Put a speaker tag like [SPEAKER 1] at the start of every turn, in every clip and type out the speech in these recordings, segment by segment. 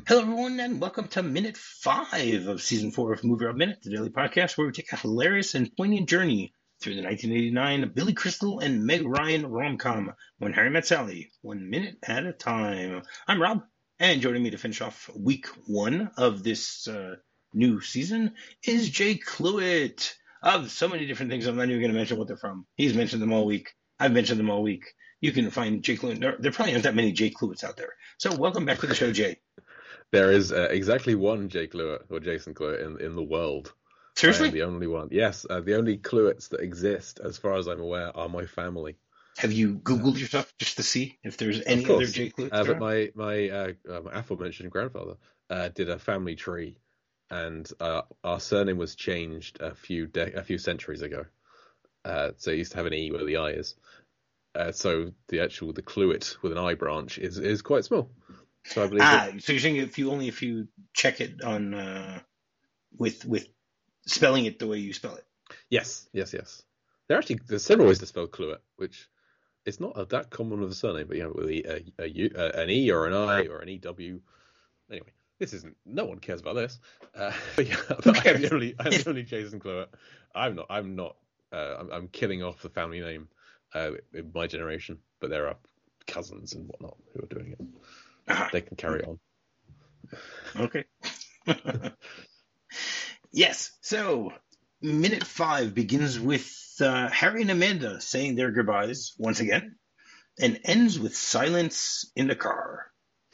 [SPEAKER 1] Hello, everyone, and welcome to Minute 5 of Season 4 of Movie Rob Minute, the daily podcast where we take a hilarious and poignant journey through the 1989 Billy Crystal and Meg Ryan rom-com, When Harry Met Sally, 1 minute at a time. I'm Rob, and joining me to finish off week 1 of this new season is Jay Cluitt. Of so many different things, I'm not even going to mention what they're from. He's mentioned them all week. I've mentioned them all week. You can find Jay Cluitt. There probably aren't that many Jay Cluitts out there. So welcome back to the show, Jay.
[SPEAKER 2] There is exactly one Jay Cluitt or Jason Cluitt in the world.
[SPEAKER 1] Seriously?
[SPEAKER 2] I am the only one. Yes, the only Cluitts that exist, as far as I'm aware, are my family.
[SPEAKER 1] Have you Googled yourself just to see if there's any other Jay Cluitt?
[SPEAKER 2] But my aforementioned grandfather did a family tree, and our surname was changed a few centuries ago. So it used to have an E where the I is. So the Cluitt with an I branch is quite small. So I believe.
[SPEAKER 1] So you're saying if you check it on with spelling it the way you spell it.
[SPEAKER 2] Yes. There's several ways to spell Cluitt, which it's not that common with a surname, but with an E or an I or an EW. Anyway, no one cares about this. But I'm the only Jason Cluitt. I'm killing off the family name in my generation, but there are cousins and whatnot who are doing it. They can carry on.
[SPEAKER 1] Okay. Yes. So, minute 5 begins with Harry and Amanda saying their goodbyes once again, and ends with silence in the car.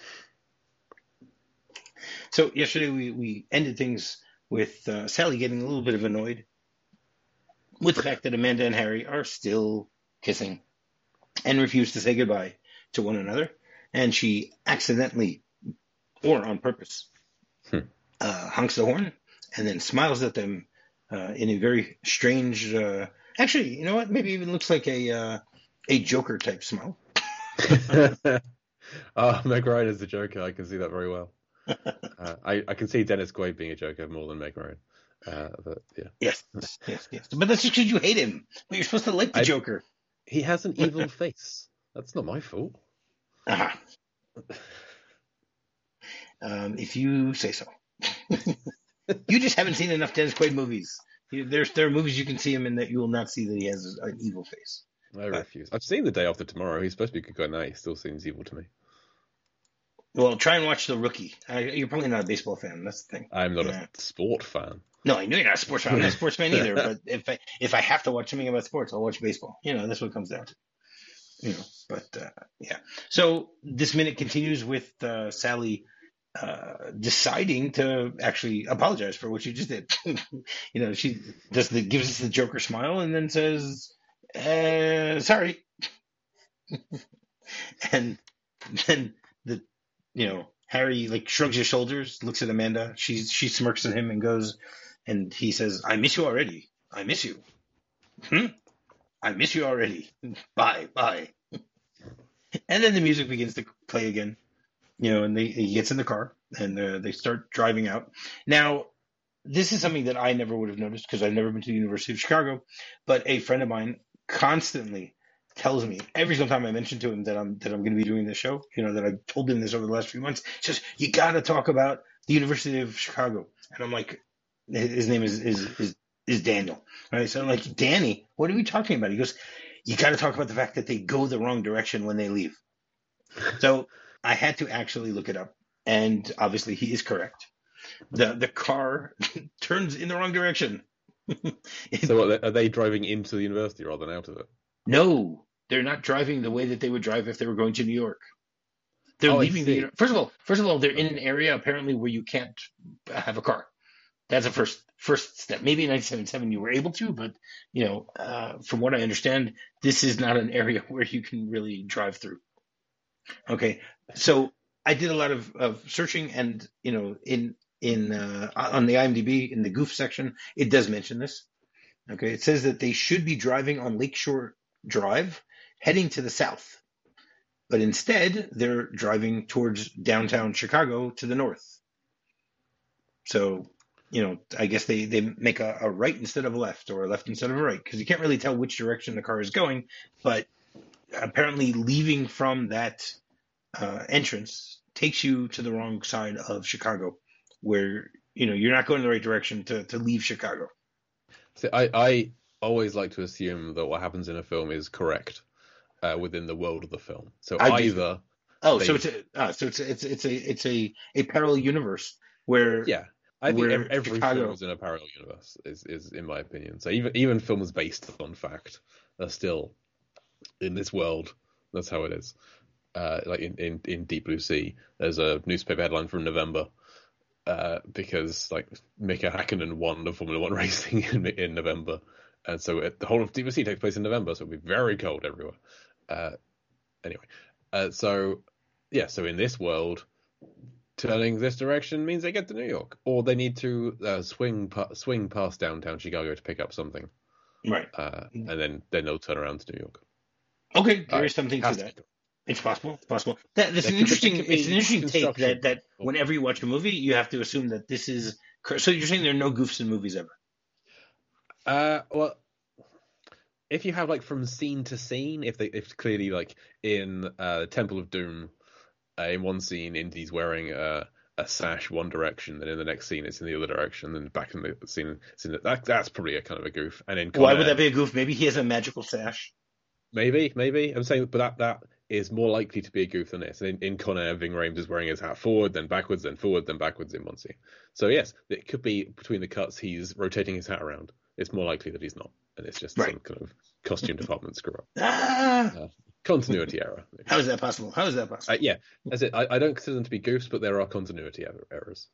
[SPEAKER 1] So yesterday we ended things with Sally getting a little bit of annoyed with the fact that Amanda and Harry are still kissing and refuse to say goodbye to one another. And she accidentally, or on purpose, honks the horn and then smiles at them in a very strange, actually, you know what? Maybe even looks like a Joker type smile.
[SPEAKER 2] Meg Ryan is the Joker. I can see that very well. I can see Dennis Quaid being a Joker more than Meg Ryan. But yeah.
[SPEAKER 1] Yes. But that's just because you hate him. But you're supposed to like the Joker.
[SPEAKER 2] He has an evil face. That's not my fault.
[SPEAKER 1] Uh-huh. If you say so. You just haven't seen enough Dennis Quaid movies. There are movies you can see him in that you will not see that he has an evil face.
[SPEAKER 2] I refuse. I've seen The Day After Tomorrow. He's supposed to be a good guy now. He still seems evil to me.
[SPEAKER 1] Well, try and watch The Rookie. You're probably not a baseball fan. That's the thing.
[SPEAKER 2] I'm not a sport fan.
[SPEAKER 1] No, I know you're not a sports fan. I'm not a sports fan either. But if I have to watch something about sports, I'll watch baseball. That's what it comes down to. Yeah. So this minute continues with Sally deciding to actually apologize for what she just did. She gives us the Joker smile and then says, sorry. And then Harry shrugs his shoulders, looks at Amanda. She smirks at him and goes, and he says, I miss you already. I miss you. I miss you already. Bye. And then the music begins to play again, and he gets in the car and they start driving out. Now, this is something that I never would have noticed because I've never been to the University of Chicago, but a friend of mine constantly tells me every single time I mention to him that I'm going to be doing this show, that I've told him this over the last few months. He says, you got to talk about the University of Chicago. And I'm like, his name is Daniel. Right? So I'm like, Danny, what are we talking about? He goes, you got to talk about the fact that they go the wrong direction when they leave. So I had to actually look it up. And obviously he is correct. The car turns in the wrong direction.
[SPEAKER 2] So are they driving into the university rather than out of it?
[SPEAKER 1] No, they're not driving the way that they would drive if they were going to New York. They're leaving the. First of all, they're in an area apparently where you can't have a car. That's a first step. Maybe in 1977 you were able to, but from what I understand, this is not an area where you can really drive through. Okay, so I did a lot of searching, and on the IMDb in the Goof section, it does mention this. Okay, it says that they should be driving on Lakeshore Drive, heading to the south, but instead they're driving towards downtown Chicago to the north. So, I guess they make a right instead of a left, or a left instead of a right, because you can't really tell which direction the car is going. But apparently, leaving from that entrance takes you to the wrong side of Chicago, where you're not going in the right direction to leave Chicago.
[SPEAKER 2] So I always like to assume that what happens in a film is correct within the world of the film. So
[SPEAKER 1] I do.
[SPEAKER 2] either
[SPEAKER 1] Oh,
[SPEAKER 2] they,
[SPEAKER 1] so it's a parallel universe where
[SPEAKER 2] yeah, I think every
[SPEAKER 1] Chicago.
[SPEAKER 2] film is in a parallel universe. Is in my opinion. So even films based on fact are still in this world. That's how it is. Like in Deep Blue Sea, there's a newspaper headline from November because like Mika Häkkinen won the Formula One racing in November, and so the whole of Deep Blue Sea takes place in November, so it'll be very cold everywhere. Anyway, so in this world, turning this direction means they get to New York, or they need to swing past downtown Chicago to pick up something,
[SPEAKER 1] right?
[SPEAKER 2] And then they'll turn around to New York.
[SPEAKER 1] Okay, there is something to that. It's possible. It's possible. It's an interesting take that whenever you watch a movie, you have to assume that this is. So you're saying there are no goofs in movies ever?
[SPEAKER 2] Well, if you have like from scene to scene, if clearly like in Temple of Doom, in one scene Indy's wearing a sash one direction, then in the next scene it's in the other direction, then back in the scene that's probably a kind of a goof. And in
[SPEAKER 1] why would that be a goof? Maybe he has a magical sash.
[SPEAKER 2] Maybe. I'm saying, but that is more likely to be a goof than this. In Con Air, Ving Rhames is wearing his hat forward, then backwards, then forward, then backwards in one scene. So yes, it could be between the cuts he's rotating his hat around. It's more likely that he's not, and it's just some kind of costume department screw up. Continuity error.
[SPEAKER 1] How is that possible?
[SPEAKER 2] Yeah, that's it. I don't consider them to be goofs, but there are continuity errors.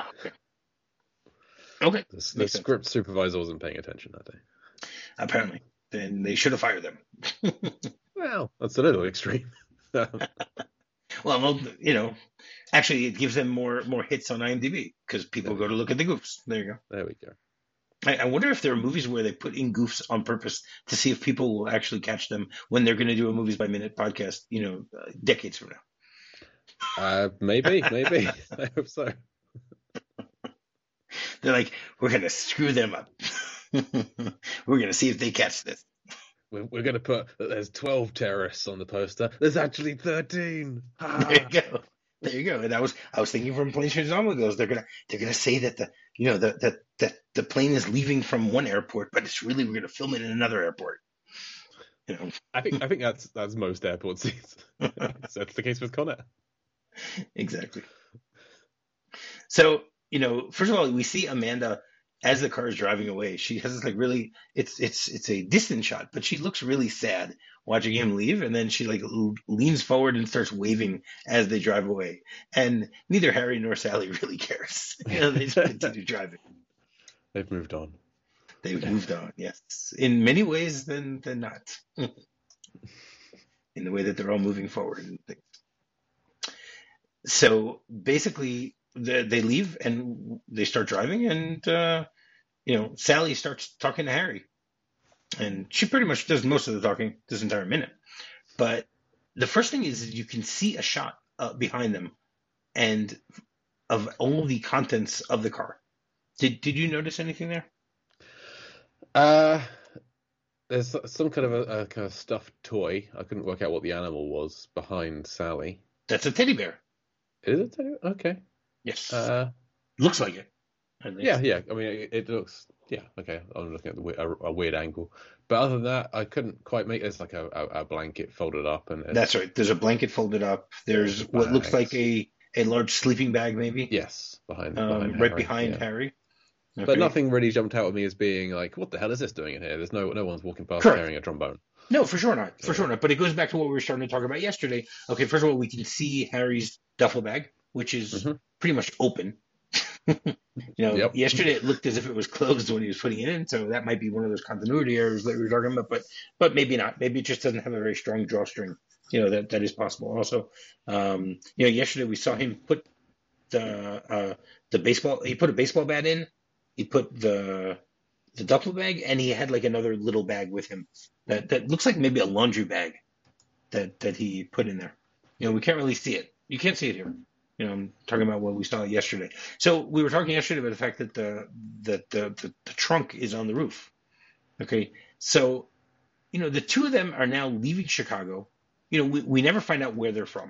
[SPEAKER 1] Okay.
[SPEAKER 2] The script supervisor wasn't paying attention that day.
[SPEAKER 1] Apparently. Then they should have fired them.
[SPEAKER 2] Well, that's a little extreme.
[SPEAKER 1] Well, actually, it gives them more hits on IMDb because people go to look at the goofs. There you go.
[SPEAKER 2] There we go.
[SPEAKER 1] I wonder if there are movies where they put in goofs on purpose to see if people will actually catch them when they're going to do a Movies by Minute podcast, decades from
[SPEAKER 2] now. Maybe. I hope so.
[SPEAKER 1] They're like, we're going to screw them up. We're going to see if they catch this.
[SPEAKER 2] We're going to put that there's 12 terrorists on the poster. There's actually 13.
[SPEAKER 1] There you go. And I was thinking from Planes, Trains, and Automobiles, they're gonna say that the plane is leaving from one airport, but it's really we're gonna film it in another airport.
[SPEAKER 2] I think that's most airport scenes. That's the case with Con Air.
[SPEAKER 1] Exactly. So first of all, we see Amanda as the car is driving away. She has this like really it's a distant shot, but she looks really sad watching him leave, and then she like leans forward and starts waving as they drive away. And neither Harry nor Sally really cares. They just continue driving.
[SPEAKER 2] They've moved on.
[SPEAKER 1] They've moved on, yes. In many ways than not. In the way that they're all moving forward and things. So basically they leave and they start driving, and Sally starts talking to Harry, and she pretty much does most of the talking this entire minute. But the first thing is you can see a shot behind them and of all the contents of the car. Did you notice anything there?
[SPEAKER 2] There's some kind of a kind of stuffed toy. I couldn't work out what the animal was behind Sally.
[SPEAKER 1] That's a teddy bear.
[SPEAKER 2] Is it? Okay.
[SPEAKER 1] Yes. Looks like it.
[SPEAKER 2] Yeah. I mean, it looks. Yeah. Okay. I'm looking at a weird angle, but other than that, I couldn't quite make. It's like a blanket folded up, and
[SPEAKER 1] that's right. There's a blanket folded up. There's what looks like a large sleeping bag, maybe.
[SPEAKER 2] Yes, behind
[SPEAKER 1] right behind Harry.
[SPEAKER 2] Okay. But nothing really jumped out at me as being like, what the hell is this doing in here? There's no one's walking past carrying a trombone.
[SPEAKER 1] No, for sure not. For sure not. But it goes back to what we were starting to talk about yesterday. Okay, first of all, we can see Harry's duffel bag, which is pretty much open. Yesterday it looked as if it was closed when he was putting it in, so that might be one of those continuity errors that we were talking about, but maybe not. Maybe it just doesn't have a very strong drawstring. That is possible. Also, yesterday we saw him put the baseball. He put a baseball bat in. He put the duffel bag, and he had like another little bag with him that looks like maybe a laundry bag that he put in there. We can't really see it. You can't see it here. I'm talking about what we saw yesterday. So we were talking yesterday about the fact that the trunk is on the roof. Okay, so the two of them are now leaving Chicago. We never find out where they're from.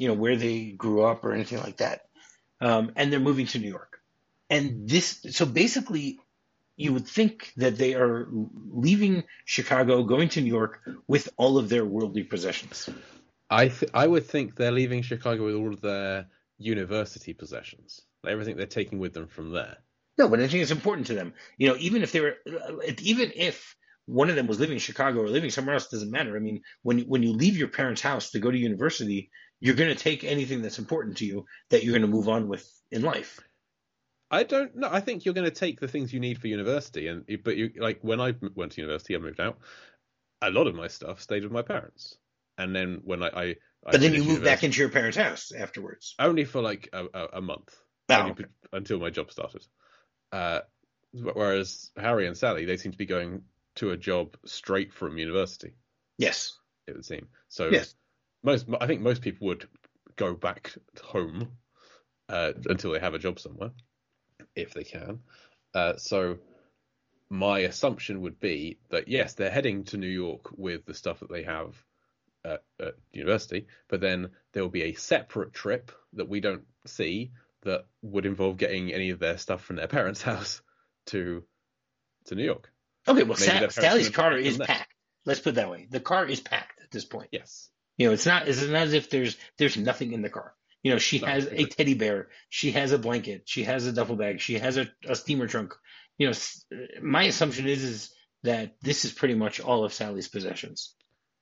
[SPEAKER 1] where they grew up or anything like that. And they're moving to New York. And so basically, you would think that they are leaving Chicago, going to New York with all of their worldly possessions.
[SPEAKER 2] I would think they're leaving Chicago with all of their university possessions, everything they're taking with them from there.
[SPEAKER 1] No, but I think it's important to them. Even if one of them was living in Chicago or living somewhere else, doesn't matter. I mean, when you leave your parents' house to go to university, you're going to take anything that's important to you that you're going to move on with in life.
[SPEAKER 2] I don't know. I think you're going to take the things you need for university, but when I went to university, I moved out. A lot of my stuff stayed with my parents, and then when I
[SPEAKER 1] but then you moved back into your parents' house afterwards.
[SPEAKER 2] Only for like a month,
[SPEAKER 1] okay.
[SPEAKER 2] Until my job started. Whereas Harry and Sally, they seem to be going to a job straight from university.
[SPEAKER 1] Yes,
[SPEAKER 2] it would seem. So
[SPEAKER 1] yes.
[SPEAKER 2] I think most people would go back home until they have a job somewhere, if they can. So my assumption would be that yes, they're heading to New York with the stuff that they have at university, but then there will be a separate trip that we don't see that would involve getting any of their stuff from their parents' house to New York.
[SPEAKER 1] Okay, well, Sally's car is packed. Let's put it that way. The car is packed at this point.
[SPEAKER 2] Yes.
[SPEAKER 1] It's not as if there's nothing in the car. She has a teddy bear. She has a blanket. She has a duffel bag. She has a steamer trunk. My assumption is that this is pretty much all of Sally's possessions.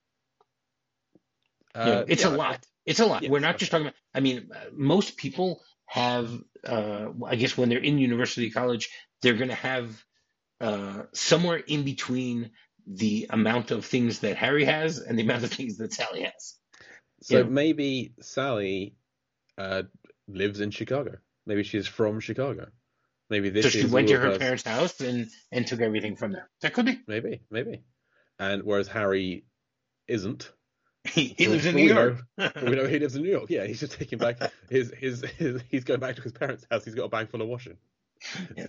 [SPEAKER 1] It's a lot. It's a lot. Yes, we're not just talking about. I mean, most people have. I guess when they're in university, college, they're going to have somewhere in between the amount of things that Harry has and the amount of things that Sally has.
[SPEAKER 2] So maybe Sally lives in Chicago. Maybe she's from Chicago. Maybe this.
[SPEAKER 1] So she went to her parents' house and took everything from there. That could be.
[SPEAKER 2] Maybe. And whereas Harry isn't.
[SPEAKER 1] He lives in New York.
[SPEAKER 2] We know he lives in New York. Yeah, he's just taking back his he's going back to his parents' house. He's got a bag full of washing.
[SPEAKER 1] Yeah.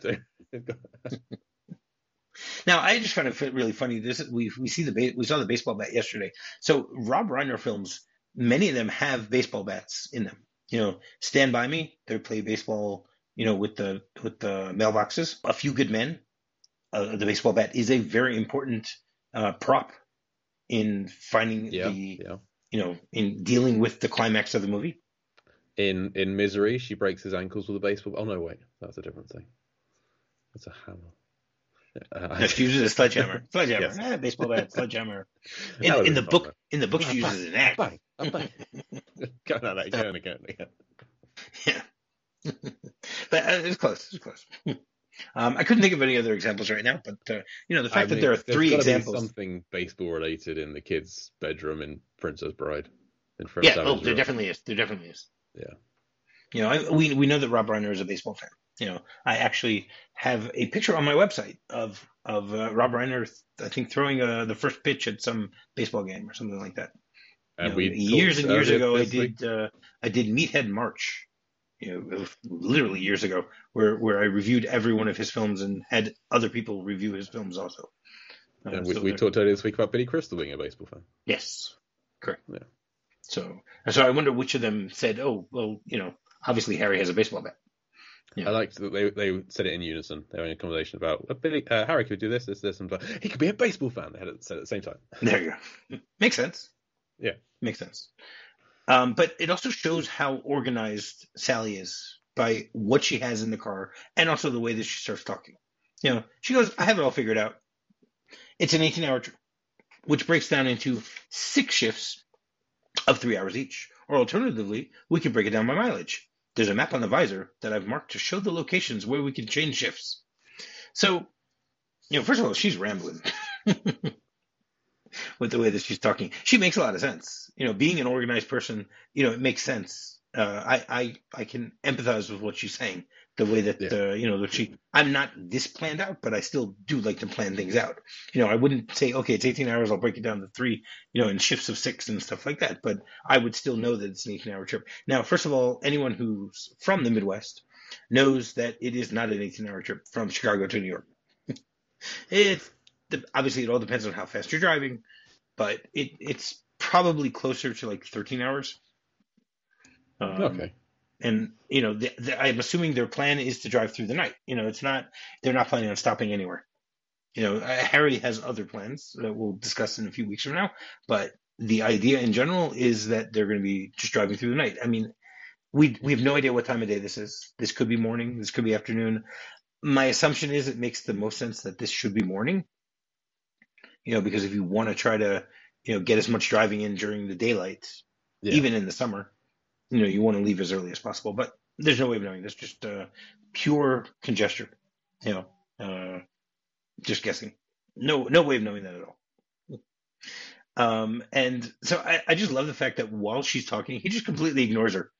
[SPEAKER 1] Now, I just find it really funny. We saw the baseball bat yesterday. So Rob Reiner films, many of them have baseball bats in them. Stand By Me, they play baseball. With the mailboxes. A Few Good Men, the baseball bat is a very important prop in finding in dealing with the climax of the movie.
[SPEAKER 2] In Misery, she breaks his ankles with a baseball. Oh no, wait, that's a different thing. That's a hammer.
[SPEAKER 1] No, she uses a sledgehammer. Sledgehammer. Yes. Baseball bat, sledgehammer. In the book, she uses an axe.
[SPEAKER 2] Bang. Go on, again.
[SPEAKER 1] Yeah. But it's close. It's close. I couldn't think of any other examples right now, but the fact that there are three examples.
[SPEAKER 2] Something baseball related in the kids' bedroom in Princess Bride.
[SPEAKER 1] There definitely is.
[SPEAKER 2] Yeah.
[SPEAKER 1] We know that Rob Reiner is a baseball fan. I actually have a picture on my website of Rob Reiner, I think, throwing the first pitch at some baseball game or something like that.
[SPEAKER 2] And
[SPEAKER 1] years and years ago, I did Meathead March. Literally years ago, where I reviewed every one of his films and had other people review his films also.
[SPEAKER 2] And we talked earlier this week about Billy Crystal being a baseball fan.
[SPEAKER 1] Yes, correct.
[SPEAKER 2] Yeah.
[SPEAKER 1] So I wonder which of them said, "Oh, well, obviously Harry has a baseball bat."
[SPEAKER 2] Yeah. I liked that they said it in unison. They were in a conversation about Harry could do this, and he could be a baseball fan. They had it said at the same time.
[SPEAKER 1] There you go. Makes sense.
[SPEAKER 2] Yeah,
[SPEAKER 1] makes sense. But it also shows how organized Sally is by what she has in the car and also the way that she starts talking. She goes, I have it all figured out. It's an 18-hour trip, which breaks down into 6 shifts of 3 hours each. Or alternatively, we can break it down by mileage. There's a map on the visor that I've marked to show the locations where we can change shifts. So, first of all, she's rambling. With the way that she's talking, she makes a lot of sense. Being an organized person, it makes sense. I can empathize with what she's saying. The way that that I'm not this planned out, but I still do like to plan things out. I wouldn't say, okay, it's 18 hours, I'll break it down to 3, in shifts of 6 and stuff like that. But I would still know that it's an 18-hour trip. Now, first of all, anyone who's from the Midwest knows that it is not an 18-hour trip from Chicago to New York. Obviously, it all depends on how fast you're driving, but it's probably closer to like 13 hours. Um,
[SPEAKER 2] Okay.
[SPEAKER 1] and I'm assuming their plan is to drive through the night. It's not they're not planning on stopping anywhere. Harry has other plans that we'll discuss in a few weeks from now, but the idea in general is that they're going to be just driving through the night. I mean, we have no idea what time of day this is. This could be morning. This could be afternoon. My assumption is it makes the most sense that this should be morning. Because if you want to try to, get as much driving in during the daylight,
[SPEAKER 2] Yeah.
[SPEAKER 1] even in the summer, you want to leave as early as possible. But there's no way of knowing. That's just pure conjecture. You know, just guessing. No way of knowing that at all. And so I just love the fact that while she's talking, he just completely ignores her.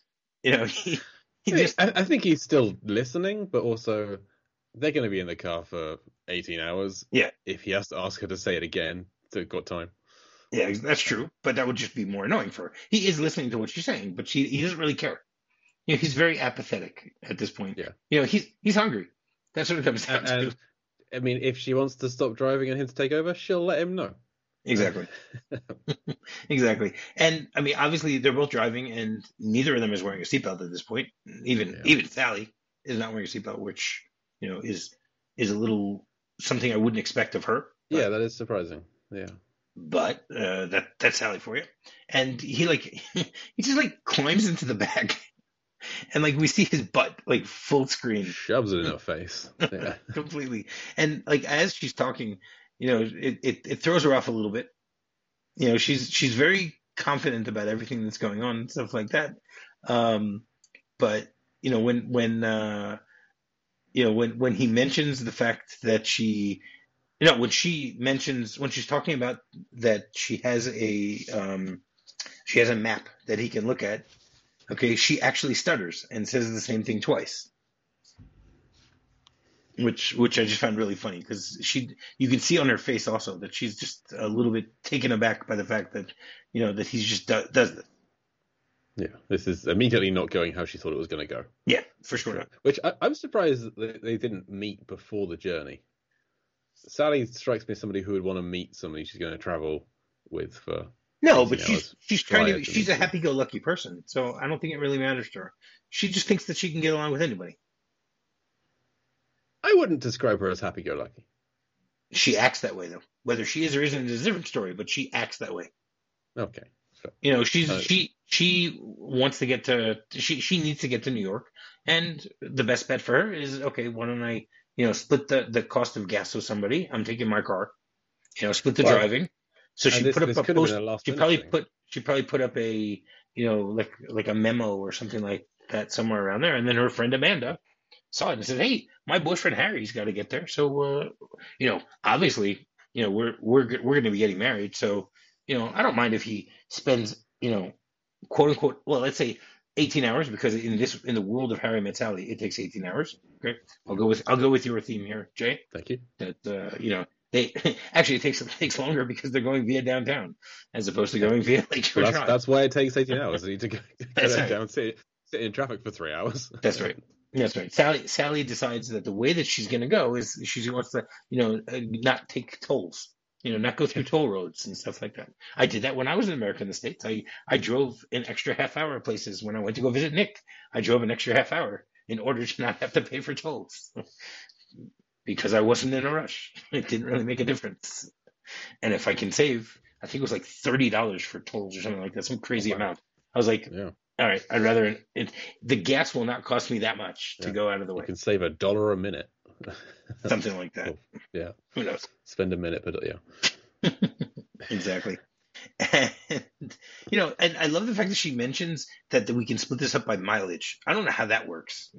[SPEAKER 1] He just
[SPEAKER 2] I think he's still listening, but also they're going to be in the car for 18 hours.
[SPEAKER 1] yeah
[SPEAKER 2] If he has to ask her to say it again, they've got time.
[SPEAKER 1] yeah that's true. But that would just be more annoying for her. He is listening to what she's saying, but he doesn't really care. He's very apathetic at this point.
[SPEAKER 2] Yeah.
[SPEAKER 1] He's hungry. That's what it comes down to.
[SPEAKER 2] And I mean, if she wants to stop driving and him to take over, she'll let him know.
[SPEAKER 1] Exactly. Exactly. And I mean, obviously they're both driving, and neither of them is wearing a seatbelt at this point. Even Sally is not wearing a seatbelt, which is a little something I wouldn't expect of her.
[SPEAKER 2] Yeah, that is surprising. Yeah.
[SPEAKER 1] But that's Sally for you. And he he just climbs into the back, and we see his butt full screen.
[SPEAKER 2] Shoves it in her face. Yeah.
[SPEAKER 1] Completely. And as she's talking, it throws her off a little bit. She's very confident about everything that's going on and stuff like that. But when he mentions the fact that when she's talking about that she has a map that he can look at. Okay, she actually stutters and says the same thing twice. Which I just found really funny because you can see on her face also that she's just a little bit taken aback by the fact that that he's just does this.
[SPEAKER 2] Yeah, this is immediately not going how she thought it was going to go.
[SPEAKER 1] Yeah, for sure.
[SPEAKER 2] Which I'm surprised that they didn't meet before the journey. Sally strikes me as somebody who would want to meet somebody she's going to travel with for.
[SPEAKER 1] No, but she's a happy-go-lucky person, so I don't think it really matters to her. She just thinks that she can get along with anybody.
[SPEAKER 2] I wouldn't describe her as happy-go-lucky.
[SPEAKER 1] She acts that way, though. Whether she is or isn't is a different story, but she acts that way.
[SPEAKER 2] Okay.
[SPEAKER 1] She wants to get to she needs to get to New York, and the best bet for her is okay. Why don't I split the cost of gas with somebody? I'm taking my car. Split the driving. So she put up a post. She probably put up a like a memo or something like that somewhere around there, and then her friend Amanda saw it and said, "Hey, my boyfriend Harry's got to get there." So obviously we're going to be getting married, so I don't mind if he spends quote unquote, well, let's say 18 hours, because in the world of Harry Met Sally it takes 18 hours. Okay, I'll go with your theme here, Jay.
[SPEAKER 2] Thank you.
[SPEAKER 1] That they actually it takes longer because they're going via downtown as opposed to going via Lakeshore Drive.
[SPEAKER 2] That's why it takes 18 hours. You need to go
[SPEAKER 1] right.
[SPEAKER 2] down, sit in traffic for 3 hours.
[SPEAKER 1] That's right. That's right. Sally decides that the way that she's going to go is she wants to, not take tolls, not go through toll roads and stuff like that. I did that when I was in America in the States. I drove an extra half hour places when I went to go visit Nick. I drove an extra half hour in order to not have to pay for tolls because I wasn't in a rush. It didn't really make a difference. And if I can save, I think it was like $30 for tolls or something like that, some crazy amount. I was like, yeah. All right, I'd rather the gas will not cost me that much to go out of the way.
[SPEAKER 2] You can save $1 a minute.
[SPEAKER 1] Something like that.
[SPEAKER 2] Yeah.
[SPEAKER 1] Who knows?
[SPEAKER 2] Spend a minute, but yeah.
[SPEAKER 1] Exactly. And and I love the fact that she mentions that we can split this up by mileage. I don't know how that works.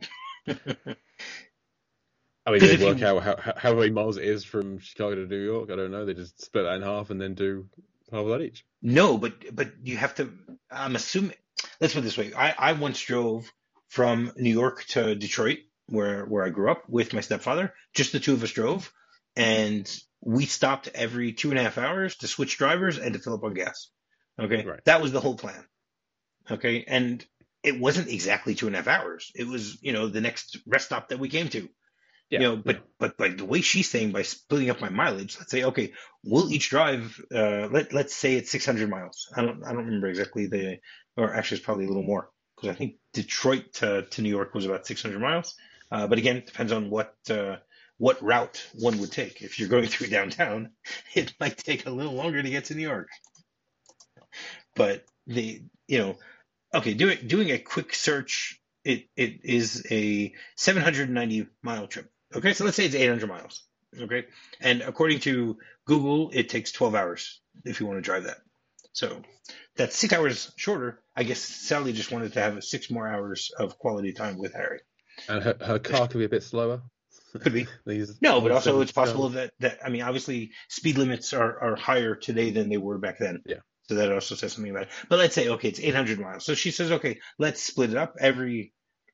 [SPEAKER 2] I mean, they work out how many miles it is from Chicago to New York. I don't know. They just split that in half and then do half of that each.
[SPEAKER 1] No, but you have to. I'm assuming. Let's put it this way. I once drove from New York to Detroit, where I grew up, with my stepfather. Just the two of us drove, and we stopped every 2.5 hours to switch drivers and to fill up on gas. Okay, right. That was the whole plan. Okay, and it wasn't exactly 2.5 hours. It was the next rest stop that we came to. Yeah, but by the way she's saying, by splitting up my mileage, let's say, okay, we'll each drive, let's say it's 600 miles. I don't remember exactly or actually it's probably a little more. because I think Detroit to New York was about 600 miles. But again, it depends on what route one would take. If you're going through downtown, it might take a little longer to get to New York. But okay, doing a quick search, it is a 790-mile trip. Okay, so let's say it's 800 miles. Okay, and according to Google, it takes 12 hours if you want to drive that. So that's 6 hours shorter. I guess Sally just wanted to have 6 more hours of quality time with Harry.
[SPEAKER 2] And her car could be a bit slower.
[SPEAKER 1] Could be. No, but also it's possible that I mean, obviously speed limits are higher today than they were back then.
[SPEAKER 2] Yeah.
[SPEAKER 1] So that also says something about it. But let's say, okay, it's 800 miles. So she says, okay, let's split it up. Every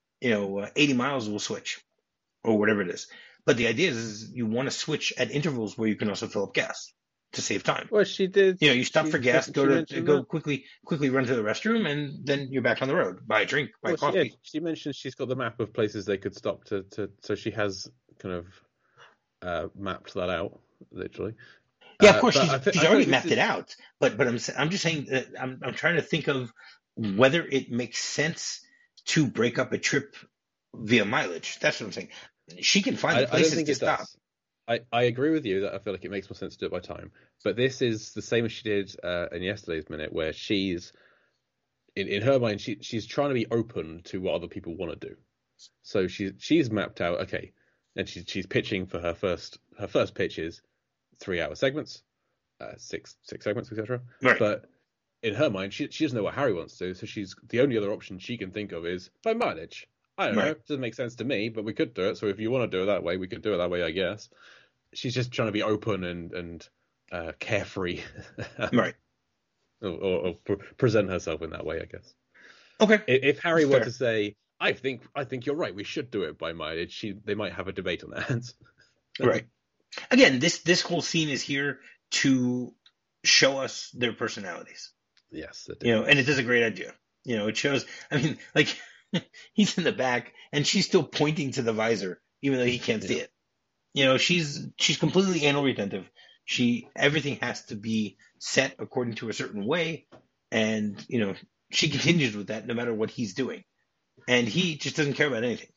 [SPEAKER 1] 80 miles we'll switch, or whatever it is. But the idea is you want to switch at intervals where you can also fill up gas to save time.
[SPEAKER 2] Well, she did.
[SPEAKER 1] You stop for gas, go quickly run to the restroom, and then you're back on the road. Buy a drink, buy coffee.
[SPEAKER 2] Yeah, she mentioned she's got the map of places they could stop to so she has kind of mapped that out, literally.
[SPEAKER 1] Yeah, of course, she's already mapped it out. But I'm just saying that I'm trying to think of whether it makes sense to break up a trip via mileage. That's what I'm saying. She can find the places to stop.
[SPEAKER 2] I agree with you that I feel like it makes more sense to do it by time. But this is the same as she did in yesterday's minute, where she's in her mind she's trying to be open to what other people want to do. So she's mapped out, okay, and she's pitching for her first pitch is 3-hour segments, 6 segments, etc.
[SPEAKER 1] Right.
[SPEAKER 2] But in her mind, she doesn't know what Harry wants to do, so she's the only other option she can think of is by mileage. I don't know. It doesn't make sense to me, but we could do it. So if you want to do it that way, we could do it that way, I guess. She's just trying to be open and carefree,
[SPEAKER 1] right?
[SPEAKER 2] Or present herself in that way, I guess.
[SPEAKER 1] Okay.
[SPEAKER 2] If Harry were to say, I think you're right, we should do it by mileage, they might have a debate on their hands.
[SPEAKER 1] Right. Again, this whole scene is here to show us their personalities.
[SPEAKER 2] Yes.
[SPEAKER 1] And it does a great idea. It shows. I mean, like. He's in the back, and she's still pointing to the visor, even though he can't see it. She's completely anal retentive. Everything has to be set according to a certain way, and she continues with that no matter what he's doing, and he just doesn't care about anything.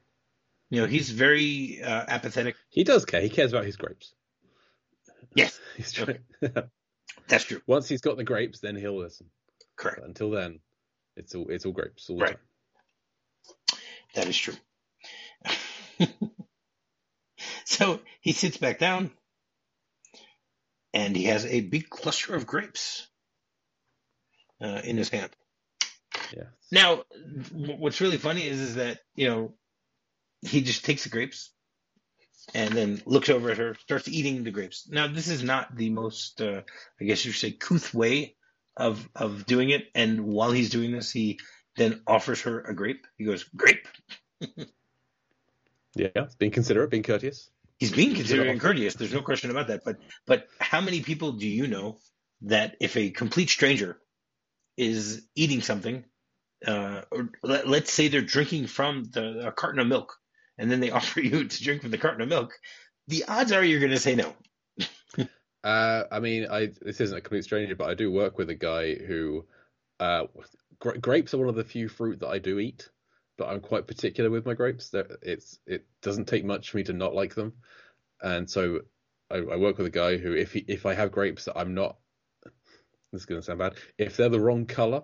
[SPEAKER 1] He's very apathetic.
[SPEAKER 2] He does care. He cares about his grapes.
[SPEAKER 1] Yes,
[SPEAKER 2] he's trying.
[SPEAKER 1] Okay. That's true.
[SPEAKER 2] Once he's got the grapes, then he'll listen.
[SPEAKER 1] Correct.
[SPEAKER 2] But until then, it's all grapes all the time.
[SPEAKER 1] That is true. So he sits back down, and he has a big cluster of grapes in his hand.
[SPEAKER 2] Yeah.
[SPEAKER 1] Now, what's really funny is that he just takes the grapes and then looks over at her, starts eating the grapes. Now, this is not the most, I guess you should say, couth way of doing it. And while he's doing this, he then offers her a grape. He goes, "Grape."
[SPEAKER 2] Yeah, being considerate, being courteous.
[SPEAKER 1] He's being considerate and courteous. There's no question about that. But how many people do you know that if a complete stranger is eating something, or let's say they're drinking from a carton of milk, and then they offer you to drink from the carton of milk, the odds are you're going to say no.
[SPEAKER 2] I mean, this isn't a complete stranger, but I do work with a guy who grapes are one of the few fruit that I do eat, but I'm quite particular with my grapes. It doesn't take much for me to not like them, and so I work with a guy who, if I have grapes that I'm not, this is going to sound bad, if they're the wrong color,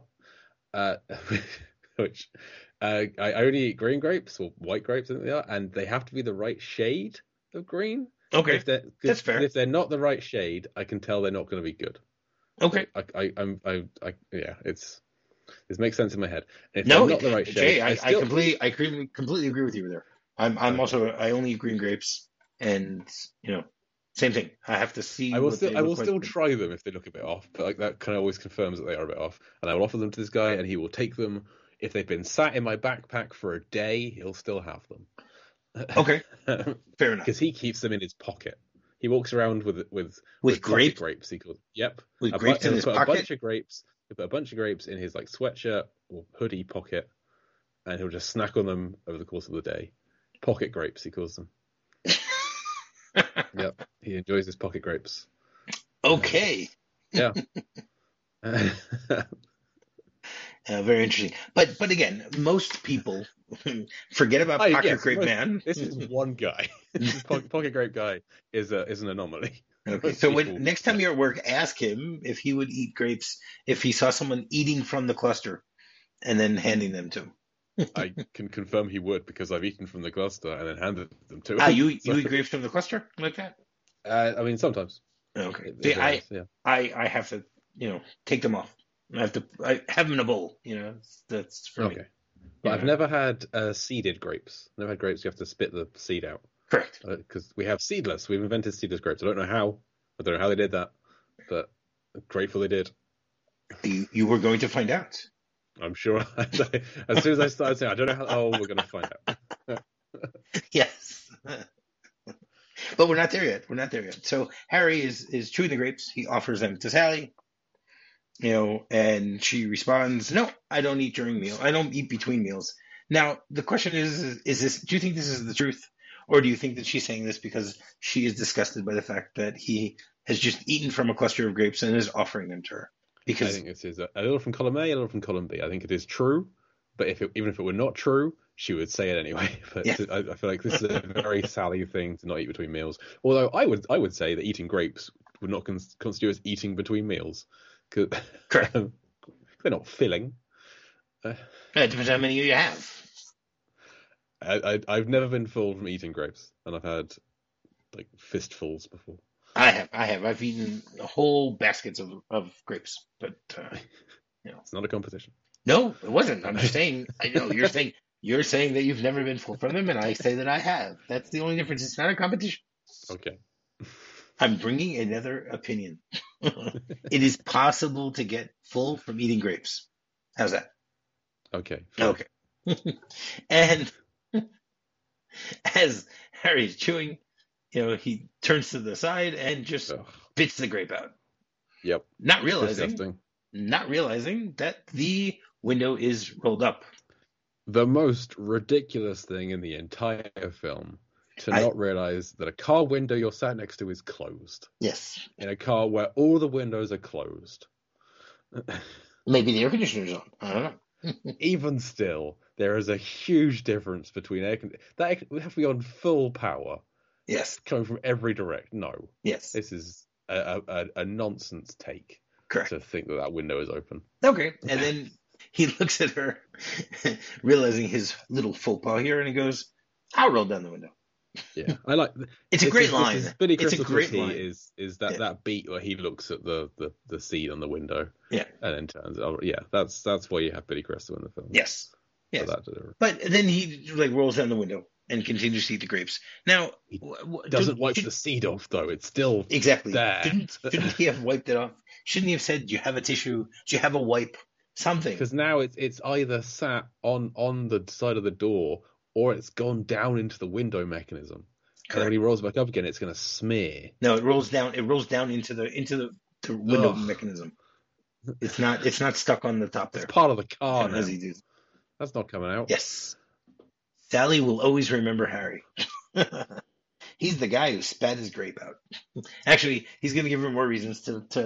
[SPEAKER 2] which I only eat green grapes or white grapes, I think they are, and they have to be the right shade of green.
[SPEAKER 1] Okay, that's fair.
[SPEAKER 2] If they're not the right shade, I can tell they're not going to be good.
[SPEAKER 1] Okay,
[SPEAKER 2] this makes sense in my head. If
[SPEAKER 1] no,
[SPEAKER 2] not the right shade,
[SPEAKER 1] Jay, I completely agree with you there. I'm also, I only eat green grapes, and same thing. I have to see.
[SPEAKER 2] I will still try them if they look a bit off, but like that kind of always confirms that they are a bit off. And I will offer them to this guy, and he will take them. If they've been sat in my backpack for a day, he'll still have them.
[SPEAKER 1] Okay, fair enough.
[SPEAKER 2] Because he keeps them in his pocket. He walks around with grapes. He calls
[SPEAKER 1] with grapes in his pocket.
[SPEAKER 2] A bunch of grapes. He'll put a bunch of grapes in his like sweatshirt or hoodie pocket, and he'll just snack on them over the course of the day. Pocket grapes, he calls them. Yep, he enjoys his pocket grapes.
[SPEAKER 1] Okay.
[SPEAKER 2] Yeah.
[SPEAKER 1] Very interesting. But again, most people forget about Pocket
[SPEAKER 2] Yes,
[SPEAKER 1] Grape Man.
[SPEAKER 2] this is one guy. This is Pocket Grape Guy is an anomaly.
[SPEAKER 1] Okay,
[SPEAKER 2] Most
[SPEAKER 1] so when
[SPEAKER 2] people,
[SPEAKER 1] next time you're at work, ask him if he would eat grapes if he saw someone eating from the cluster and then handing them to him.
[SPEAKER 2] I can confirm he would because I've eaten from the cluster and then handed them to
[SPEAKER 1] Ah,
[SPEAKER 2] him.
[SPEAKER 1] you eat grapes from the cluster like that?
[SPEAKER 2] I mean, sometimes
[SPEAKER 1] Okay.
[SPEAKER 2] it
[SPEAKER 1] See,
[SPEAKER 2] varies. Yeah.
[SPEAKER 1] I have to, take them off. I have them in a bowl, that's for me.
[SPEAKER 2] Okay. But I've never had seeded grapes. Never had grapes you have to spit the seed out.
[SPEAKER 1] Correct.
[SPEAKER 2] Because we have seedless. We've invented seedless grapes. I don't know how. I don't know how they did that, but I'm grateful they did.
[SPEAKER 1] You were going to find out.
[SPEAKER 2] I'm sure. As soon as I started saying, I don't know how. Oh, we're going to find out.
[SPEAKER 1] Yes. But we're not there yet. We're not there yet. So Harry is chewing the grapes. He offers them to Sally, and she responds, "No, I don't eat during meal. I don't eat between meals." Now, the question is this, do you think this is the truth? Or do you think that she's saying this because she is disgusted by the fact that he has just eaten from a cluster of grapes and is offering them to her?
[SPEAKER 2] I
[SPEAKER 1] Because,
[SPEAKER 2] think this is a little from column A, a little from column B. I think it is true, but even if it were not true, she would say it anyway. But
[SPEAKER 1] yeah,
[SPEAKER 2] I feel like this is a very Sally thing to not eat between meals. Although I would say that eating grapes would not constitute as eating between meals because
[SPEAKER 1] correct.
[SPEAKER 2] they're not filling.
[SPEAKER 1] It depends how many you have.
[SPEAKER 2] I've never been full from eating grapes, and I've had like fistfuls before.
[SPEAKER 1] I have. I've eaten whole baskets of grapes, but
[SPEAKER 2] It's not a competition.
[SPEAKER 1] no, it wasn't. I'm just saying. I know you're saying that you've never been full from them, and I say that I have. That's the only difference. It's not a competition.
[SPEAKER 2] Okay.
[SPEAKER 1] I'm bringing another opinion. It is possible to get full from eating grapes. How's that?
[SPEAKER 2] Okay.
[SPEAKER 1] Fine. Okay. And as Harry's chewing, he turns to the side and just
[SPEAKER 2] Ugh.
[SPEAKER 1] spits the grape out.
[SPEAKER 2] Yep.
[SPEAKER 1] Not
[SPEAKER 2] It's
[SPEAKER 1] realizing
[SPEAKER 2] disgusting.
[SPEAKER 1] that the window is rolled up.
[SPEAKER 2] The most ridiculous thing in the entire film to
[SPEAKER 1] I
[SPEAKER 2] not realize that a car window you're sat next to is closed.
[SPEAKER 1] Yes.
[SPEAKER 2] In a car where all the windows are closed.
[SPEAKER 1] Maybe the air conditioner's on. I don't know.
[SPEAKER 2] Even still, there is a huge difference between that would have to be on full power,
[SPEAKER 1] Yes.
[SPEAKER 2] coming from every direction. No,
[SPEAKER 1] Yes.
[SPEAKER 2] this is a nonsense take
[SPEAKER 1] Correct.
[SPEAKER 2] to think that window is open.
[SPEAKER 1] Okay. And then he looks at her, realizing his little faux pas here, and he goes, "I'll roll down the window."
[SPEAKER 2] Yeah, I like.
[SPEAKER 1] It's a great line.
[SPEAKER 2] This is Billy
[SPEAKER 1] It's a
[SPEAKER 2] Crystal
[SPEAKER 1] great
[SPEAKER 2] City
[SPEAKER 1] line.
[SPEAKER 2] is that beat where he looks at the seed on the window,
[SPEAKER 1] Yeah.
[SPEAKER 2] and then turns. Oh, yeah, that's why you have Billy Crystal in the film.
[SPEAKER 1] Yes.
[SPEAKER 2] For
[SPEAKER 1] Yes.
[SPEAKER 2] that delivery.
[SPEAKER 1] But then he rolls down the window and continues to eat the grapes. Now,
[SPEAKER 2] He doesn't wipe the seed off though; it's still
[SPEAKER 1] exactly
[SPEAKER 2] there.
[SPEAKER 1] Shouldn't he have wiped it off? Shouldn't he have said, "Do you have a tissue? Do you have a wipe? Something."
[SPEAKER 2] Because now it's either sat on the side of the door or it's gone down into the window mechanism. And then when he rolls back up again, it's going to smear.
[SPEAKER 1] No, it rolls down. It rolls down into the window
[SPEAKER 2] Ugh.
[SPEAKER 1] mechanism. It's not stuck on the top there.
[SPEAKER 2] It's part of the car now.
[SPEAKER 1] As he does.
[SPEAKER 2] That's not coming out.
[SPEAKER 1] Yes. Sally will always remember Harry. He's the guy who spat his grape out. Actually, he's going to give her more reasons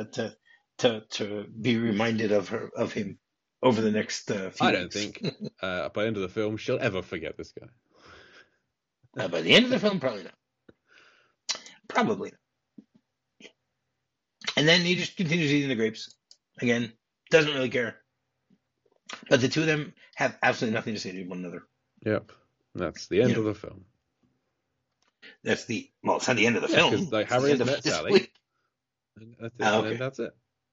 [SPEAKER 1] to be reminded of him over the next few
[SPEAKER 2] I don't
[SPEAKER 1] weeks.
[SPEAKER 2] think by the end of the film she'll ever forget this guy.
[SPEAKER 1] By the end of the film, probably not. Probably not. And then he just continues eating the grapes. Again, doesn't really care. But the two of them have absolutely nothing to say to one another.
[SPEAKER 2] Yep. That's the end of the film.
[SPEAKER 1] It's not the end of the film.
[SPEAKER 2] Because Harry has met Sally. And that's it.
[SPEAKER 1] Okay.
[SPEAKER 2] And that's it.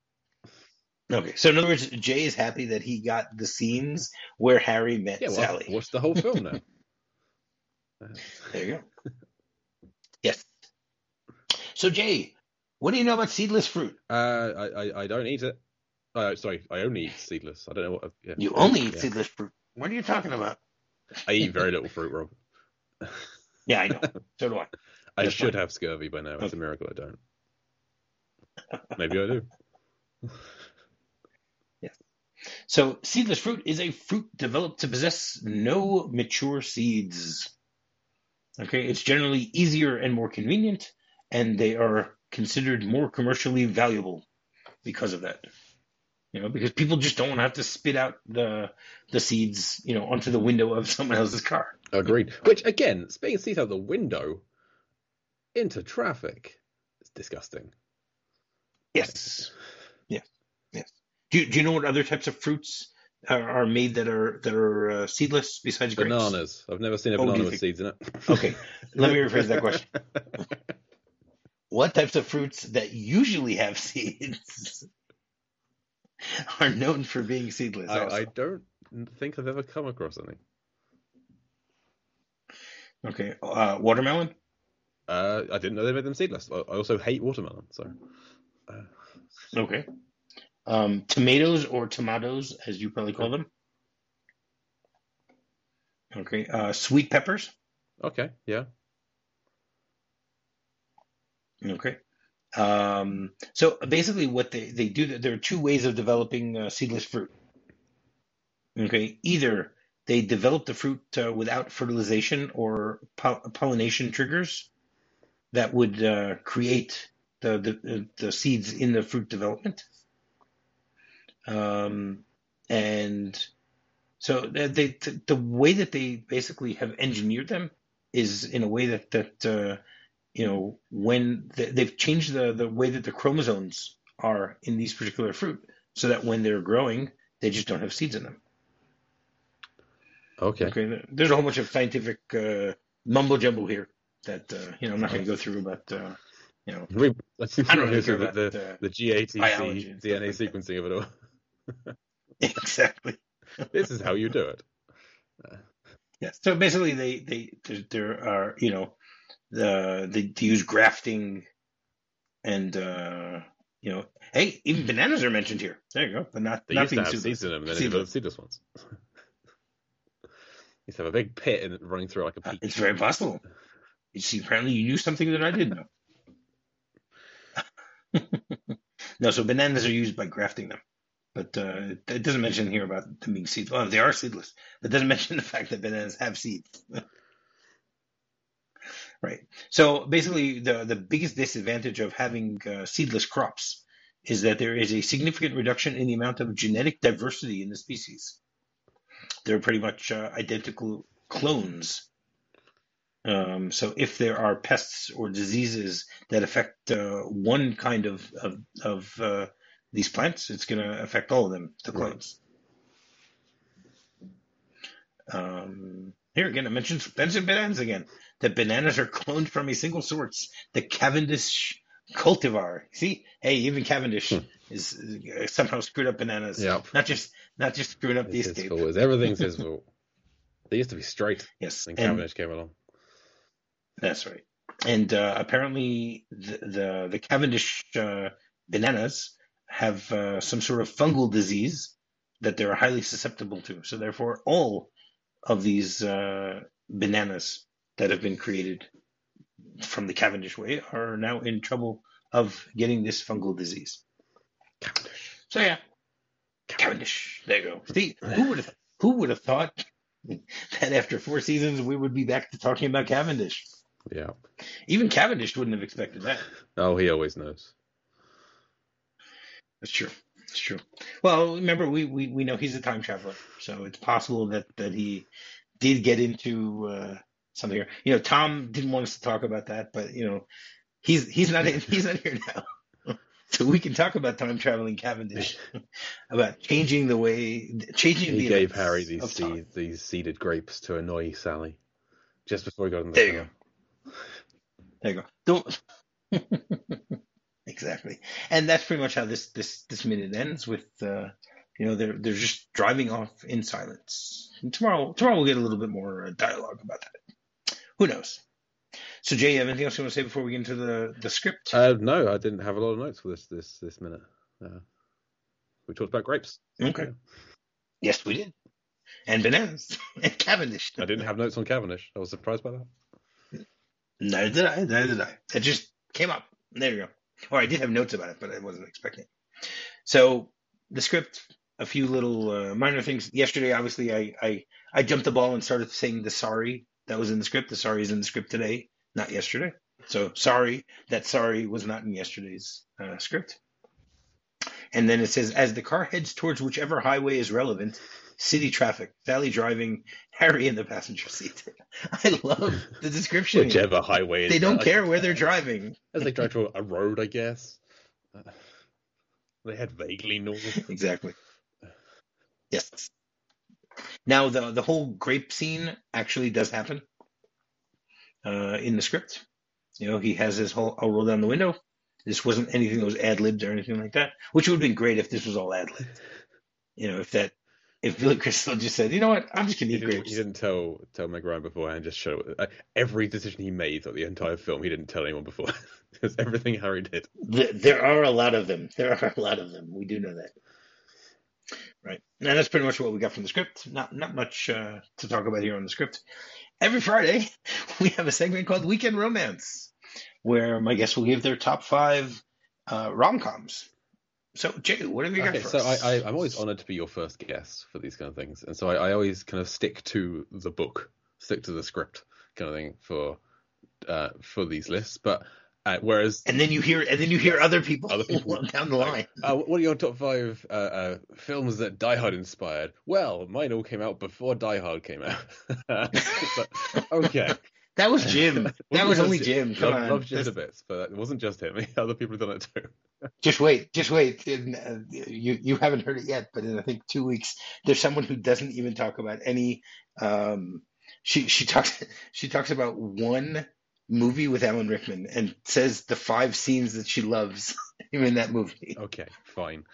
[SPEAKER 1] Okay, so in other words, Jay is happy that he got the scenes where Harry met Sally.
[SPEAKER 2] Watch the whole film now.
[SPEAKER 1] There you go. Yes. So Jay, what do you know about seedless fruit?
[SPEAKER 2] I don't eat it. Sorry, I only eat seedless. I don't know what. Yeah.
[SPEAKER 1] You only eat seedless fruit. What are you talking about?
[SPEAKER 2] I eat very little fruit, Rob.
[SPEAKER 1] Yeah, I know. So do I.
[SPEAKER 2] I should have scurvy by now. It's a miracle I don't. Maybe I do.
[SPEAKER 1] Yes. So seedless fruit is a fruit developed to possess no mature seeds. Okay, it's generally easier and more convenient, and they are considered more commercially valuable because of that. because people just don't want to have to spit out the seeds, onto the window of someone else's car.
[SPEAKER 2] Agreed. Which, again, spitting seeds out the window into traffic, it's disgusting.
[SPEAKER 1] Yes. Yes. Yes. Do you know what other types of fruits are made that are seedless besides grapes?
[SPEAKER 2] Bananas. I've never seen a
[SPEAKER 1] What would
[SPEAKER 2] banana
[SPEAKER 1] you
[SPEAKER 2] with
[SPEAKER 1] think?
[SPEAKER 2] seeds in it.
[SPEAKER 1] Okay, let me rephrase that question. What types of fruits that usually have seeds are known for being seedless
[SPEAKER 2] I
[SPEAKER 1] also?
[SPEAKER 2] don't think I've ever come across any.
[SPEAKER 1] Okay, watermelon?
[SPEAKER 2] I didn't know they made them seedless. I also hate watermelon, so.
[SPEAKER 1] Okay. Tomatoes or tomatoes, as you probably call them. Okay. Sweet peppers.
[SPEAKER 2] Okay, yeah.
[SPEAKER 1] Okay. So basically, what they do, there are two ways of developing seedless fruit. Okay. Either they develop the fruit without fertilization or pollination triggers that would create the seeds in the fruit development. And so the way that they basically have engineered them is in a way that when they've changed the way that the chromosomes are in these particular fruit, so that when they're growing, they just don't have seeds in them.
[SPEAKER 2] Okay.
[SPEAKER 1] Okay, there's a whole bunch of scientific mumbo jumbo here that I'm not going to go through, but
[SPEAKER 2] I don't
[SPEAKER 1] don't really care about
[SPEAKER 2] the GATC
[SPEAKER 1] biology and stuff
[SPEAKER 2] DNA
[SPEAKER 1] like that.
[SPEAKER 2] sequencing of it all.
[SPEAKER 1] Exactly.
[SPEAKER 2] This is how you do it.
[SPEAKER 1] Yeah. So basically, there are they use grafting and hey, even bananas are mentioned here. There you go, but not
[SPEAKER 2] They
[SPEAKER 1] not
[SPEAKER 2] used to
[SPEAKER 1] being
[SPEAKER 2] have seeds in them, then they developed seedless ones. Used to have a big pit and running through like a peach.
[SPEAKER 1] It's very possible. You see, apparently you knew something that I didn't know. No, so bananas are used by grafting them, but it doesn't mention here about them being seedless. Well, they are seedless, but it doesn't mention the fact that bananas have seeds. Right. So basically, the biggest disadvantage of having seedless crops is that there is a significant reduction in the amount of genetic diversity in the species. They're pretty much identical clones. So if there are pests or diseases that affect one kind of these plants, it's going to affect all of them, the clones. Here again, I mentioned bananas again. That bananas are cloned from a single source, the Cavendish cultivar. See, hey, even Cavendish is somehow screwed up bananas.
[SPEAKER 2] Yep.
[SPEAKER 1] Not just screwing up the escape.
[SPEAKER 2] Everything's his fault. They used to be straight.
[SPEAKER 1] Yes,
[SPEAKER 2] when Cavendish came along.
[SPEAKER 1] That's right. And apparently, the Cavendish bananas have some sort of fungal disease that they're highly susceptible to. So therefore, all of these bananas that have been created from the Cavendish way are now in trouble of getting this fungal disease.
[SPEAKER 2] Cavendish.
[SPEAKER 1] So yeah, Cavendish. There you go. See, who would have thought that after 4 seasons we would be back to talking about Cavendish?
[SPEAKER 2] Yeah.
[SPEAKER 1] Even Cavendish wouldn't have expected that.
[SPEAKER 2] Oh, he always knows.
[SPEAKER 1] That's true. It's true. Well, remember, we know he's a time traveler, so it's possible that he did get into something here. Tom didn't want us to talk about that, but he's not here now, so we can talk about time traveling Cavendish, about changing
[SPEAKER 2] He gave Harry these seeded grapes to annoy Sally just before he got in the car.
[SPEAKER 1] There you go. Don't. Exactly, and that's pretty much how this minute ends with they're just driving off in silence. And tomorrow we'll get a little bit more dialogue about that. Who knows? So Jay, you have anything else you want to say before we get into the script?
[SPEAKER 2] No, I didn't have a lot of notes for this minute. We talked about grapes.
[SPEAKER 1] Okay. Yeah. Yes, we did, and bananas and Cavendish.
[SPEAKER 2] I didn't have notes on Cavendish. I was surprised by that.
[SPEAKER 1] Neither did I. It just came up. There you go. Or I did have notes about it, but I wasn't expecting it. So the script, a few little minor things. Yesterday, obviously, I jumped the ball and started saying the sorry that was in the script. The sorry is in the script today, not yesterday. So sorry was not in yesterday's script. And then it says, as the car heads towards whichever highway is relevant, city traffic, Sally driving, Harry in the passenger seat. I love the description here.
[SPEAKER 2] Whichever highway
[SPEAKER 1] They
[SPEAKER 2] is
[SPEAKER 1] don't
[SPEAKER 2] like,
[SPEAKER 1] care where they're driving.
[SPEAKER 2] as they drive to a road, I guess. They head vaguely north.
[SPEAKER 1] Exactly. Yes. Now, the whole grape scene actually does happen in the script. You know, he has his whole, I'll roll down the window. This wasn't anything that was ad-libbed or anything like that, which would have been great if this was all ad-libbed. You know, if Billy Crystal just said, you know what, I'm just going to eat grapes.
[SPEAKER 2] He didn't tell Meg Ryan beforehand, just show every decision he made throughout the entire film, he didn't tell anyone before. It's everything Harry did.
[SPEAKER 1] There are a lot of them. There are a lot of them. We do know that. Right. And that's pretty much what we got from the script. Not much to talk about here on the script. Every Friday, we have a segment called Weekend Romance, where my guests will give their top 5 rom-coms. So, Jay, what have you got for us?
[SPEAKER 2] I'm always honored to be your first guest for these kind of things. And so I always kind of stick to the book, stick to the script kind of thing for these lists. But whereas...
[SPEAKER 1] And then you hear other people down the line.
[SPEAKER 2] What are your top 5 films that Die Hard inspired? Well, mine all came out before Die Hard came out. But, okay.
[SPEAKER 1] That was Jim. That was only Jim. Come on.
[SPEAKER 2] Love Jim a bit, but it wasn't just him. Other people have done it too.
[SPEAKER 1] Just wait. You haven't heard it yet, but in I think 2 weeks, there's someone who doesn't even talk about any. She talks about one movie with Alan Rickman and says the 5 scenes that she loves him in that movie.
[SPEAKER 2] Okay, fine.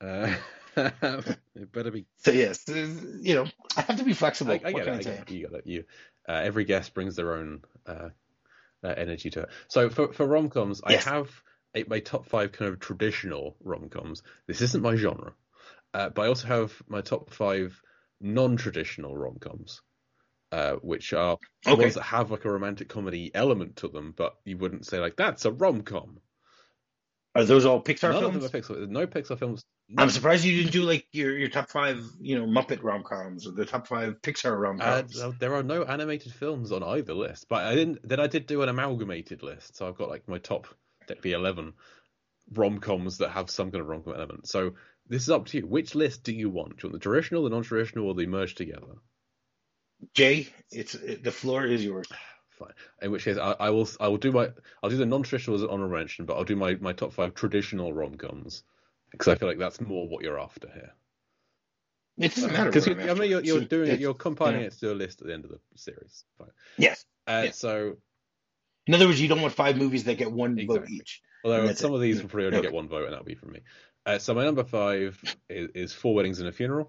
[SPEAKER 2] It better be.
[SPEAKER 1] So yes, you know, I have to be flexible.
[SPEAKER 2] I get it. You got it. Every guest brings their own energy to it. So for rom-coms, yes. I have my top 5 kind of traditional rom-coms. This isn't my genre, but I also have my top 5 non-traditional rom-coms, which are ones that have like a romantic comedy element to them, but you wouldn't say like that's a rom-com.
[SPEAKER 1] Are those all Pixar
[SPEAKER 2] None
[SPEAKER 1] films?
[SPEAKER 2] Of them are Pixar. No Pixar films.
[SPEAKER 1] No. I'm surprised you didn't do like your top 5, you know, Muppet rom-coms or the top 5 Pixar rom-coms.
[SPEAKER 2] There are no animated films on either list, but I did do an amalgamated list, so I've got like my top, that'd be 11 rom-coms that have some kind of rom-com element. So this is up to you. Which list do you want? Do you want the traditional, the non-traditional, or the merged together?
[SPEAKER 1] Jay, the floor is yours.
[SPEAKER 2] Fine. In which case, I'll do the non-traditional as an honorable mention, but I'll do my top 5 traditional rom-coms because I feel like that's more what you're after here.
[SPEAKER 1] It doesn't matter
[SPEAKER 2] because you're compiling it to a list at the end of the series. Fine.
[SPEAKER 1] Yes.
[SPEAKER 2] So,
[SPEAKER 1] in other words, you don't want 5 movies that get 1 vote each.
[SPEAKER 2] Although some of these will probably only get 1 vote, and that'll be from me. So my number 5 is 4 Weddings and a Funeral.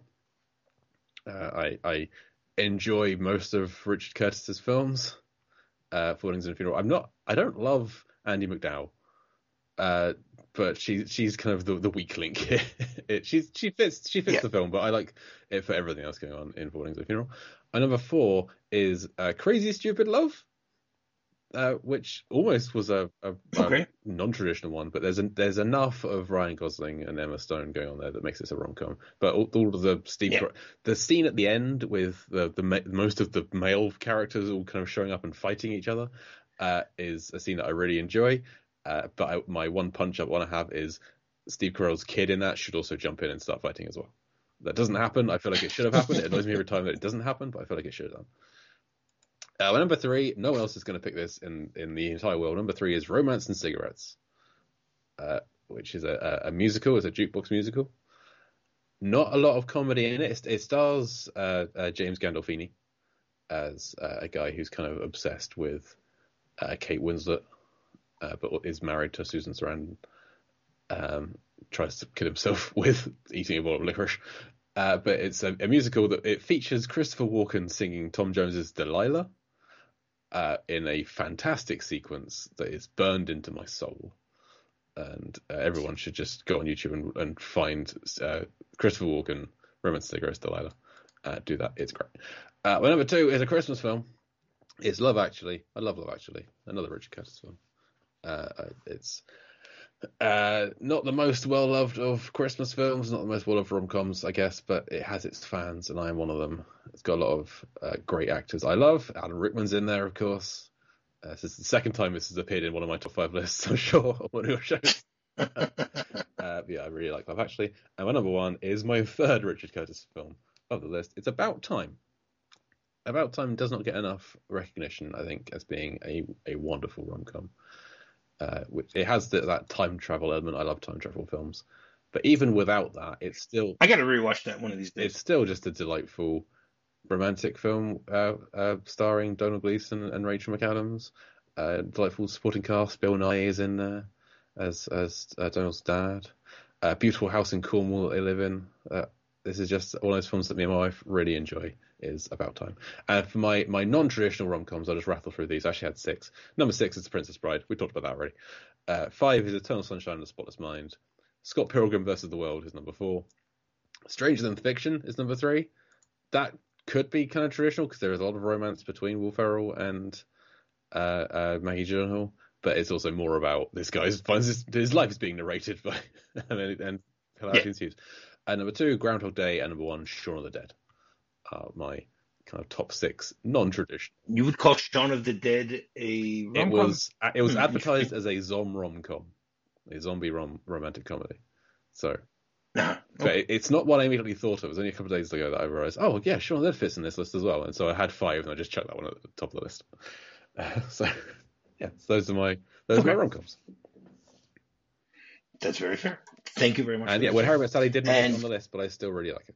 [SPEAKER 2] I enjoy most of Richard Curtis's films. 4 Weddings and a Funeral. I don't love Andie MacDowell, but she's kind of the weak link here. She fits the film, but I like it for everything else going on in 4 Weddings and a Funeral. My number 4 is Crazy Stupid Love, which almost was a non-traditional one, but there's enough of Ryan Gosling and Emma Stone going on there that makes this a rom-com. But all of the scene at the end with the most of the male characters all kind of showing up and fighting each other is a scene that I really enjoy. But my one punch-up want to have is Steve Carell's kid in that should also jump in and start fighting as well. That doesn't happen. I feel like it should have happened. It annoys me every time that it doesn't happen, but I feel like it should have done. My number 3, no one else is going to pick this in the entire world. Number 3 is Romance and Cigarettes, which is a musical. It's a jukebox musical. Not a lot of comedy in it. It stars James Gandolfini as a guy who's kind of obsessed with Kate Winslet, but is married to Susan Sarandon. Tries to kill himself with eating a bowl of licorice. But it's a musical that it features Christopher Walken singing Tom Jones's Delilah in a fantastic sequence that is burned into my soul. And everyone should just go on YouTube and find Christopher Walken, Romance Cigarettes, Delilah. Do that. It's great. My number 2 is a Christmas film. It's Love Actually. I love Love Actually. Another Richard Curtis film. It's not the most well-loved of Christmas films, not the most well-loved rom-coms, I guess, but it has its fans, and I am one of them. It's got a lot of great actors I love. Alan Rickman's in there, of course. This is the second time this has appeared in one of my top 5 lists, I'm sure, on one of your shows. Yeah, I really like Love Actually. And my number one is my third Richard Curtis film of the list. It's About Time. About Time does not get enough recognition, I think, as being a wonderful rom-com. Which it has that time travel element. I love time travel films, but even without that, it's still.
[SPEAKER 1] I got to rewatch that one of these days.
[SPEAKER 2] It's still just a delightful romantic film starring Donald Gleeson and Rachel McAdams. Delightful supporting cast. Bill Nye is in there as Donald's dad. Beautiful house in Cornwall that they live in. This is just one of those films that me and my wife really enjoy. Is About Time. And for my non-traditional rom-coms, I'll just rattle through these. I actually had 6. Number 6 is The Princess Bride. We talked about that already. 5 is Eternal Sunshine of the Spotless Mind. Scott Pilgrim vs. the World is number 4. Stranger Than Fiction is number 3. That could be kind of traditional because there is a lot of romance between Will Ferrell and Maggie Gyllenhaal, but it's also more about this guy finds his life is being narrated by and hilarity ensues. And number 2, Groundhog Day, and number 1, Shaun of the Dead. My kind of top 6 non-traditional.
[SPEAKER 1] You would call Shaun of the Dead a rom-com?
[SPEAKER 2] It was advertised as a rom-com, a zombie romantic comedy. So, but it's not what I immediately thought of. It was only a couple of days ago that I realized, oh yeah, Shaun of the Dead fits in this list as well. And so I had 5, and I just chucked that one at the top of the list. So yeah, those are my rom-coms.
[SPEAKER 1] That's very fair. Thank you very much.
[SPEAKER 2] And yeah, When Harry Met Sally did not get on the list, but I still really like it.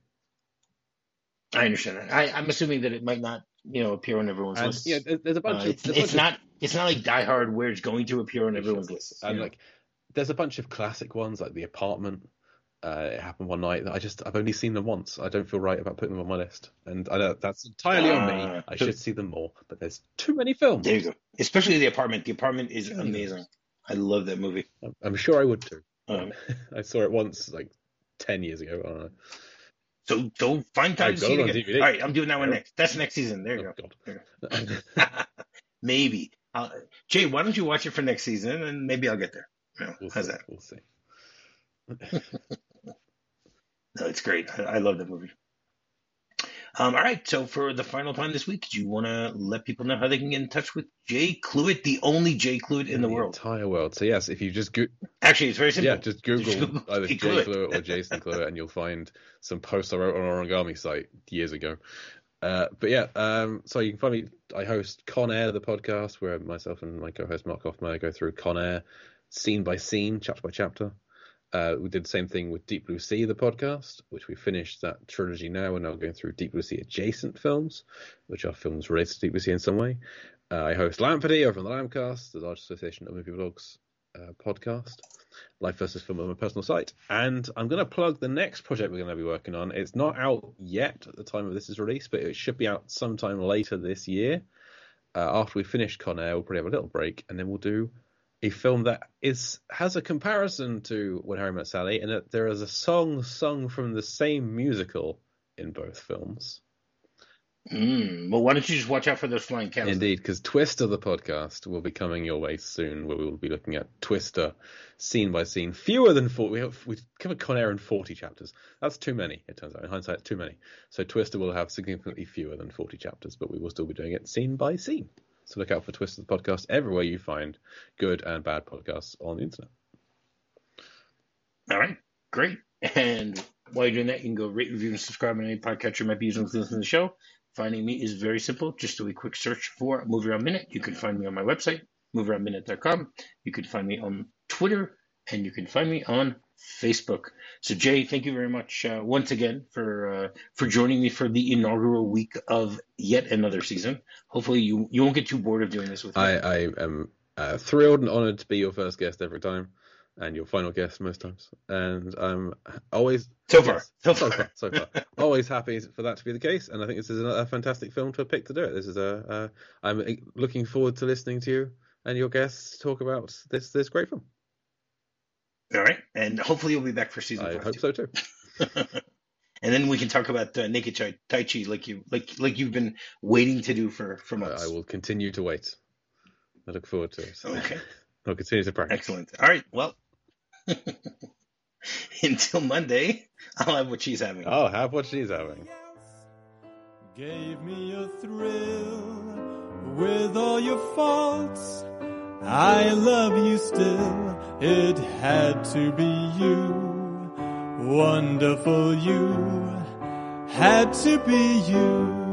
[SPEAKER 1] I understand that. I'm assuming that it might not, appear on everyone's list.
[SPEAKER 2] Yeah, there's a bunch of.
[SPEAKER 1] It's not like Die Hard where it's going to appear on everyone's list.
[SPEAKER 2] And there's a bunch of classic ones like The Apartment. It happened one night that I've only seen them once. I don't feel right about putting them on my list, and I know that's entirely on me. I should see them more, but there's too many films.
[SPEAKER 1] There you go. Especially The Apartment. The Apartment is amazing. I love that movie.
[SPEAKER 2] I'm sure I would too. I saw it once, like 10 years ago. I don't know.
[SPEAKER 1] So find time to see it again. All right, I'm doing that one next. That's next season. There you go. There you go. Maybe. Jay, why don't you watch it for next season, and maybe I'll get there. How's that?
[SPEAKER 2] We'll see.
[SPEAKER 1] No, it's great. I love that movie. All right, so for the final time this week, do you want to let people know how they can get in touch with Jay Cluitt, the only Jay Cluitt in the world?
[SPEAKER 2] Entire world. So yes, if you just
[SPEAKER 1] actually, it's very simple.
[SPEAKER 2] Yeah, just Google either Jay Cluitt or Jason Cluitt, and you'll find some posts I wrote on our Origami site years ago. But yeah, so you can find me. I host Con Air, the podcast, where myself and my co-host Mark Hoffmeyer go through Con Air, scene by scene, chapter by chapter. We did the same thing with Deep Blue Sea, the podcast, which we finished that trilogy now. We're now going through Deep Blue Sea adjacent films, which are films related to Deep Blue Sea in some way. I host Lampardy over on the Lamcast, the large association of movie vlogs podcast. Life versus Film on my personal site. And I'm going to plug the next project we're going to be working on. It's not out yet at the time of this is released, but it should be out sometime later this year. After we finish Con Air, we'll probably have a little break, and then we'll do a film that has a comparison to When Harry Met Sally, and that there is a song sung from the same musical in both films.
[SPEAKER 1] Well, why don't you just watch out for those flying cows?
[SPEAKER 2] Indeed, because Twister, the podcast, will be coming your way soon, where we will be looking at Twister scene by scene. Fewer than 40. We covered Con Air in 40 chapters. That's too many, it turns out. In hindsight, too many. So Twister will have significantly fewer than 40 chapters, but we will still be doing it scene by scene. So look out for Twister, the podcast, everywhere you find good and bad podcasts on the internet.
[SPEAKER 1] All right, great. And while you're doing that, you can go rate, review, and subscribe on any podcatcher you might be using to listen to the show. Finding me is very simple. Just do a quick search for Movie Round Minute. You can find me on my website, movieroundminute.com. You can find me on Twitter, and you can find me on Facebook. So, Jay, thank you very much once again for joining me for the inaugural week of yet another season. Hopefully, you won't get too bored of doing this with me.
[SPEAKER 2] I am thrilled and honored to be your first guest every time, and your final guest most times. And I'm always
[SPEAKER 1] so far
[SPEAKER 2] always happy for that to be the case. And I think this is a fantastic film to pick to do it. This is I'm looking forward to listening to you and your guests talk about this great film.
[SPEAKER 1] All right, and hopefully you'll be back for season 5.
[SPEAKER 2] I hope so too.
[SPEAKER 1] And then we can talk about Naked Tai Chi like you've been waiting to do for months.
[SPEAKER 2] I will continue to wait. I look forward to it.
[SPEAKER 1] Okay.
[SPEAKER 2] I'll continue to practice.
[SPEAKER 1] Excellent. All right. Well, until Monday, I'll have what she's having.
[SPEAKER 2] I'll have what she's having.
[SPEAKER 3] Gave me a thrill with all your faults I love you still, it had to be you. Wonderful you, had to be you.